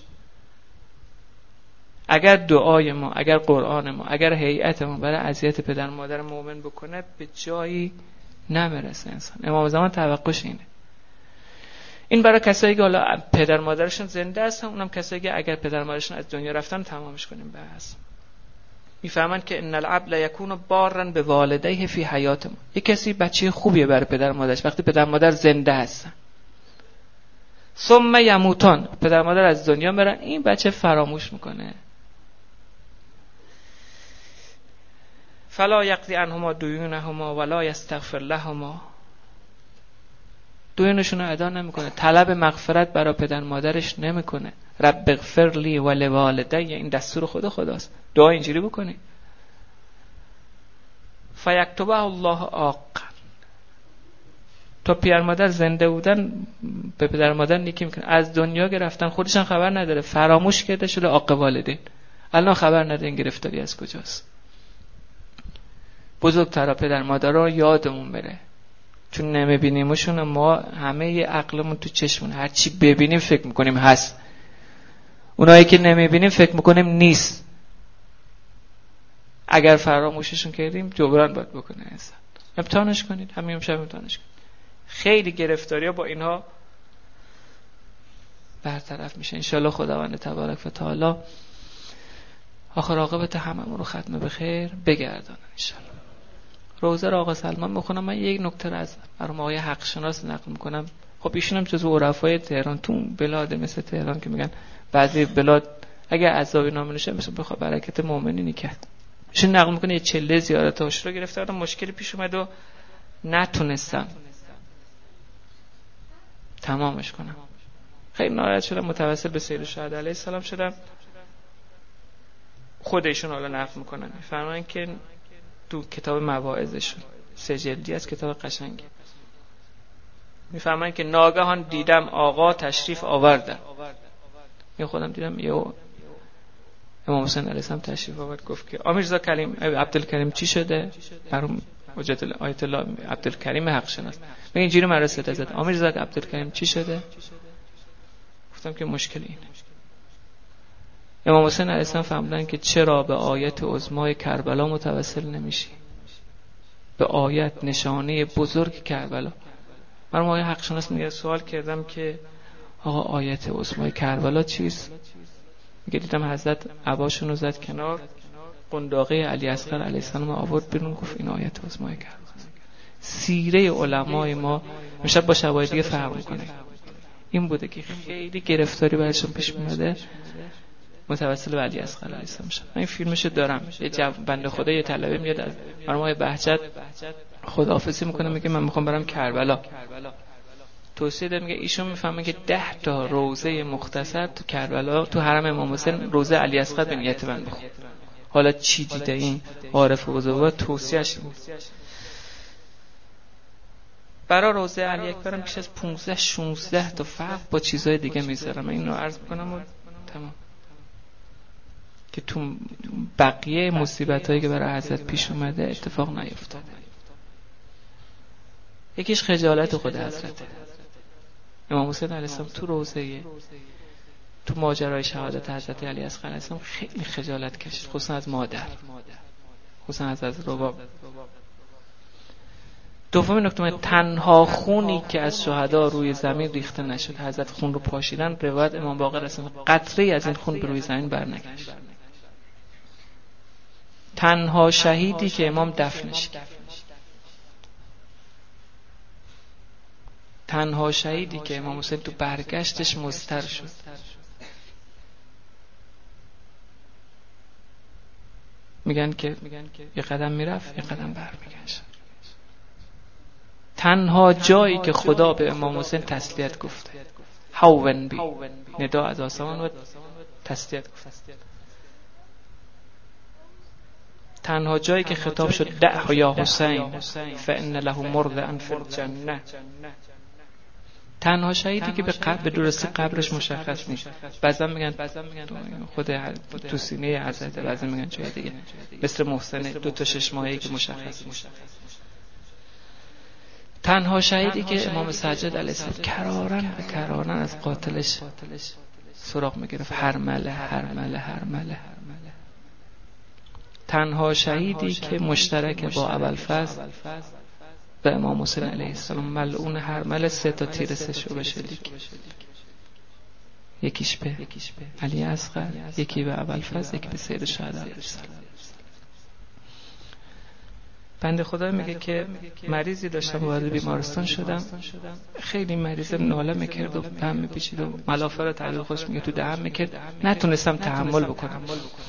اگر دعای ما، اگر قرآن ما، اگر هیئت ما برای اذیت پدر و مادر مؤمن بکنه به جایی نمیرسه انسان. امام زمان توقعش اینه. این برای کسایی که حالا پدر مادرشون زنده هستن، اونم کسایی که اگر پدر مادرشون از دنیا رفتن تمامش کنیم بس. میفهمن که ان العبد یکون بارا به والدیه فی حیات ما. یک کسی بچه خوبیه برای پدر مادرش وقتی پدر مادر زنده هستن. ثم یموتان، پدر مادر از دنیا برن، این بچه فراموش میکنه. فلا یقضی عنهما دیونهما ولا یستغفر لهما، دیونشون رو ادا نمیکنه، طلب مغفرت برای پدر مادرش نمیکنه. رب اغفر لی و لوالدی، این دستور خود خداست، دعا اینجوری بکنی. فیکتبه الله عاقا، تا پدر مادر زنده بودن به پدر مادر نیکی میکنه، از دنیا گرفتن خودشان خبر نداره، فراموش کرده شده عاق والدین، الان خبر نداره این گرفتاری از کجاست. بزرگترا پدر مادر رو یادمون بره، چون نمیبینیمشون، ما همه ی عقلمون تو چشمون، هر چی ببینیم فکر میکنیم هست، اونایی که نمیبینیم فکر میکنیم نیست. اگر فراموششون کردیم جبران باید بکنه انسان. امتحانش کنید، همین شب امتحانش کنید. خیلی گرفتاری ها با اینها برطرف میشه انشالله. خداوند تبارک و تعالی آخر عاقبت هممون رو ختم به خیر بگردانه انشالله. روزه را آقا سلمان میخونم. من یک نکته را از مرحوم آقای حق شناس نقل میکنم. خب ایشون هم جزو عرفای تهران، تو بلاد مثل تهران که میگن بعضی بلاد اگه عذابی نام نشه مثل بخواد برکت مؤمنینی کرد. ایشون نقل میکنه یه چله زیارت عاشورا گرفته بودم، مشکلی پیش اومد و نتونستم تمامش کنم. خیلی ناراحت شدم، متوسل به سید الشهدا علیه السلام شدم. خودشون حالا نقل میکنن، میفرماین که تو کتاب مواعظشون سه جلدی از کتاب قشنگه، میفرماین که ناگهان دیدم آقا تشریف آوردن. یا خودم دیدم یه امام حسین علیه السلام تشریف آورد، گفت که آمیرزا کریم عبدالکریم چی شده؟ مرحوم حجت آیت الله عبدالکریم حق شناس میگه اینجوری مرا صدا زد، آمیرزا عبدالکریم چی شده؟ گفتم که مشکل اینه. امام حسین علیه السلام فهمیدن که چرا به آیت عظمای کربلا متوسل نمیشی، به آیت نشانه بزرگ کربلا. مرحوم آقای حق شناس میگه سوال کردم که آقا آیت عظمای کربلا چیست؟ میگه دیدم حضرت عباشون رو زد کنار، قنداقه علی اصغر علیه السلام آورد بیرون، گفت این آیت عظمای کربلا. سیره علمای ما امشب با شواهد دیگه فرق میکنه. این بوده که خیلی گرفتاری براشون پیش اومده، متوسل به علی اصغر علیه السلام شد. من این فیلمشو دارم. یه جوان بنده خدا یه طلبه میاد از مرحوم بهجت خداحافظی میکنه، میگه من میخوام برم کربلا. توصیه داره، میگه ایشون میفهمه که ده تا روضه مختصر تو کربلا تو حرم امام حسین روضه علی اصغر به نیت من بخون. حالا چی دیده این عارف بزرگوار؟ توصیه‌اش برای روضه علی اکبر بیش از پانزده شانزده تا فرق با چیزهای دیگه میذارم. من اینو عرض میکنم و تمام، که تو بقیه مصیبتایی که برای حضرت پیش اومده اتفاق نیفتاده. یکیش خجالت خود حضرت امام حسین علیه السلام تو روضه، تو ماجرای شهادت حضرت علی اصغر علیه السلام خیلی خجالت کشید، خصوصا از مادر، خصوصا از از رباب. دوم نکته، تنها خونی که از شهدا روی زمین ریخته نشد، حضرت خون رو پاشیدن، روایت امام باقر هست قطره از این خون به روی زمین برنگشت. تنها شهیدی که امام دفنش کرد، تنها شهیدی که امام حسین تو برگشتش مضطر شد. میگن که یه قدم میرفت یه قدم برمیگشت. تنها جایی که خدا به امام حسین تسلیت گفته، هون بی، ندا از آسمان و تسلیت گفته. تنها جایی که خطاب شد دعه یا حسین فإن له مرضعا فی الجنه. تنها شهیدی که به قبر به درستی قبرش مشخص نیست. بعضا میگن خود تو سینه حضرت، بعضا میگن جای دیگه، مثل محسن دو تا شش ماهه‌ای که مشخص نیست. تنها شهیدی که امام سجاد علیه السلام کرارن به کرارن از قاتلش سراغ میگرفت، هرمله هرمله هرمله. تنها شهیدی که مشترک با ابوالفضل و امام حسین علیه السلام، ملعون هرمله، سه تا تیر سشو بشه دیگه، یکیش به علی اصغر، یکی به ابوالفضل، یکی به سید الشهدا علیه السلام. بنده خدا میگه که مریضی داشتم، وارد بیمارستان شدم، خیلی مریض ناله میکرد و دم میپیچید و ملافه رو تعبیر خودش میگه تو دهن میکرد، نتونستم تحمل بکنم.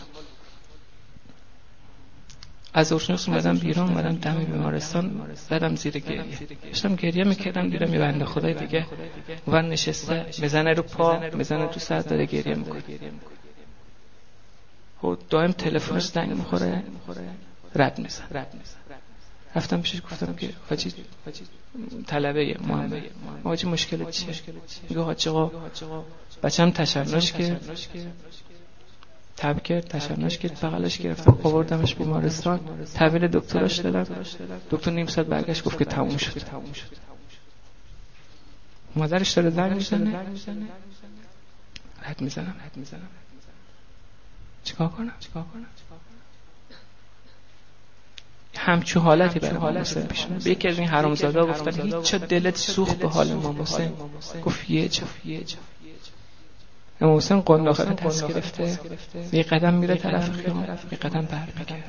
از اورژانس اومدم بیرون، اومدم دم بیمارستان، زدم زیر گریه. داشتم گریه میکردم، دیدم یه بنده خدای دیگه اون نشسته، میزنه رو پا، میزنه تو سر، داره گریه میکنه. و دائم تلفنش زنگ میخوره، رد میزنه. رفتم پیشش گفتم که حاجی طلبه محمد، حاجی مشکلت چیه؟ میگه حاجی آقا بچه‌م تشنج کرد، تب کرد، تشنج کرد، بغلش گرفتم آوردمش بیمارستان، تحویل دکترش دادم. دکتر نیم ساعت برگشت گفت که تموم شد. مادرش داره زنگ میزنه، رد میزنم. چیکار کنم؟ همچو حالتی برای امام حسین پیش اومد. یکی از این حرامزادا گفتن هیچ چه دلت سوخت به حال امام حسین؟ گفت یه جا. امام حسین قنداقه رو دست گرفته، یه قدم میره طرف خیام، یه قدم برمیگرده.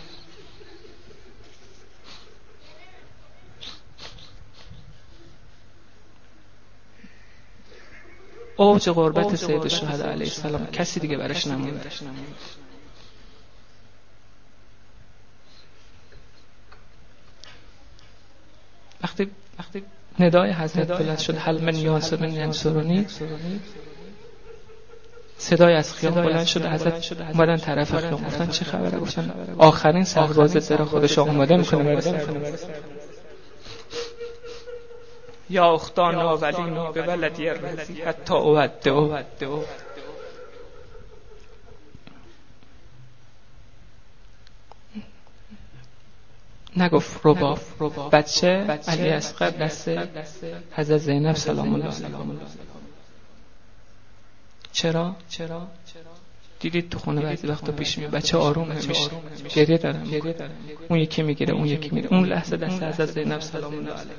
اوج قربت سید الشهدا علیه السلام کسی دیگه براش نمونده. وقتی وقتی ندای حضرت بلند شد هل من یانصر ینصرونی، صدای از خیام بلند شد، حضرت اومدن طرف خیام، گفتن چه خبره؟ گفتن آخرین سرباز داره خودش آماده میکنه برسه. یا اختان اولینی به ولدی الرزی حتی اودعو. نگفت رباب، بچه علی اصغر دسته حضرت زینب سلام الله علیها. چرا؟ دیدید تو خونه بعضی وقتا پیش میاد بچه آروم نمیشه، گریه دارم، اون یکی میگیره اون یکی میگیره، اون لحظه دست حضرت زینب سلام الله علیها.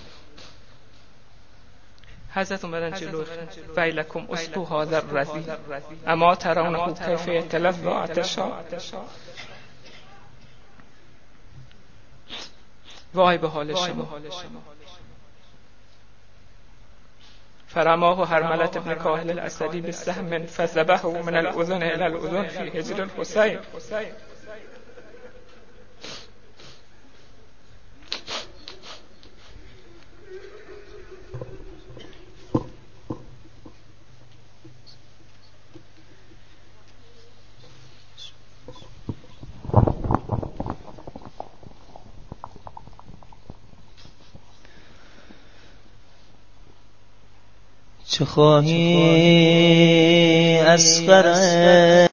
حضرت اومدن جلو، ویلکم اسقوا هذا الرضی اما ترونه کیف یتلظی عطشا. وای به حال شما. فرماه هرملة ابن کاهل الاسدی بسهم فذبحه من الاذن الى الاذن فی حجر الحسین. چه خواهی اصغر